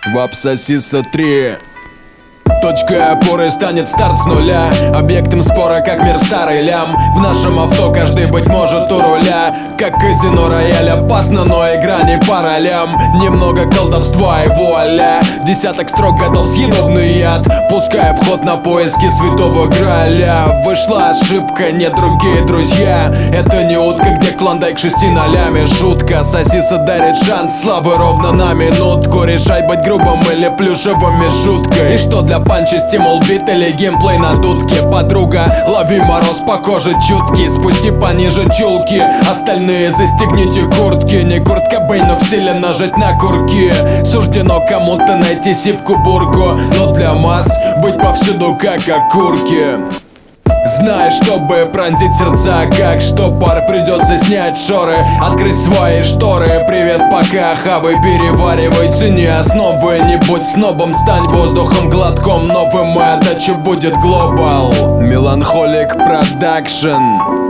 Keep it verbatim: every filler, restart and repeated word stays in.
Вапсосиса три. Точкой опоры станет старт с нуля, объектом спора, как мир старый лям. В нашем авто каждый, быть может, у руля. Как казино рояль, опасно, но игра не по ролям. Немного колдовства и вуаля. Десяток строк готов съедобный яд, пуская в ход на поиски святого граля. Вышла ошибка, не другие друзья. Это не утка, где клондайк шести нолями. Шутка, сосиса дарит шанс славы ровно на минутку. Решай, быть грубым или плюшевым мишуткой. И что для панчи, стимул бит или геймплей на дудке? Подруга, лови мороз по коже чуткий, спусти пониже чулки, остальные застегните куртки. Не Курт Кобейн, но в силе нажать на курки. Суждено кому-то найти сивку-бурку, но для масс быть повсюду как окурки. Знаешь, чтобы пронзить сердца, как штопор, придется снять шоры, открыть свои шторы. Привет, пока, хавай, переваривай, цени основы. Не будь снобом, стань воздухом глотком новым, и отдача будет глобал. Меланхолик продакшн.